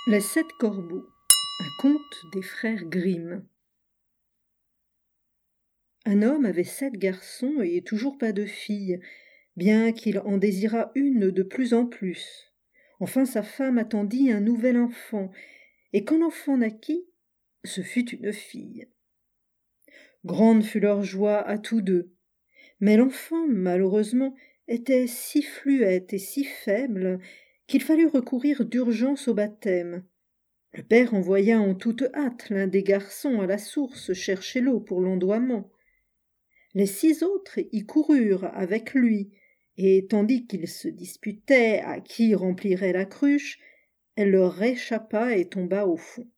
Les 7 corbeaux, un conte des frères Grimm. Un homme avait 7 garçons et toujours pas de fille, bien qu'il en désirât une de plus en plus. Enfin sa femme attendit un nouvel enfant, et quand l'enfant naquit, ce fut une fille. Grande fut leur joie à tous deux, mais l'enfant, malheureusement, était si fluette et si faible qu'il fallut recourir d'urgence au baptême. Le père envoya en toute hâte l'un des garçons à la source chercher l'eau pour l'ondoiement. Les 6 autres y coururent avec lui, et tandis qu'ils se disputaient à qui remplirait la cruche, elle leur échappa et tomba au fond.